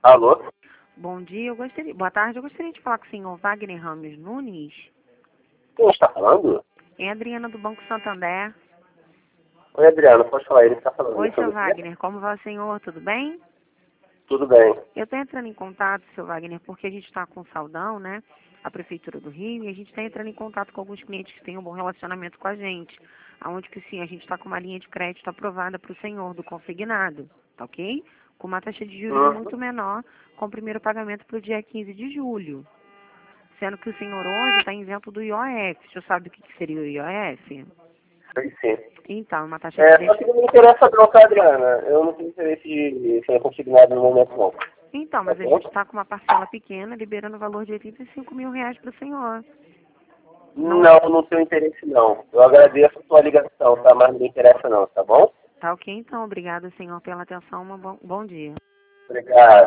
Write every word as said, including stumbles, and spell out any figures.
Alô? Bom dia, eu gostaria. Boa tarde, eu gostaria de falar com o senhor Wagner Ramos Nunes. Quem está falando? É a Adriana do Banco Santander. Oi, Adriano, pode falar, ele está falando Oi, seu sobre você? Wagner, como vai o senhor? Tudo bem? Tudo bem. Eu estou entrando em contato, seu Wagner, porque a gente está com saudão, né? A Prefeitura do Rio, e a gente está entrando em contato com alguns clientes que têm um bom relacionamento com a gente. Aonde que sim, a gente está com uma linha de crédito aprovada para o senhor do consignado, tá ok? Com uma taxa de juros Uhum. muito menor, com o primeiro pagamento para o dia quinze de julho. Sendo que o senhor hoje está isento do I O F. O senhor sabe o que que seria o I O F? Sei sim. Então, uma taxa de É, só des... que não me interessa não, tá, Adriana? Eu não tenho interesse de ser consignado no momento, não. Então, Tá mas a bom? gente está com uma parcela pequena, liberando o valor de oitenta e cinco mil reais para o senhor. Não é? Não, não tenho interesse, não. Eu agradeço a sua ligação, tá? Mas não me interessa, não, tá bom? Tá ok, então. Obrigada, senhor, pela atenção. Um bom, bom dia. Obrigado.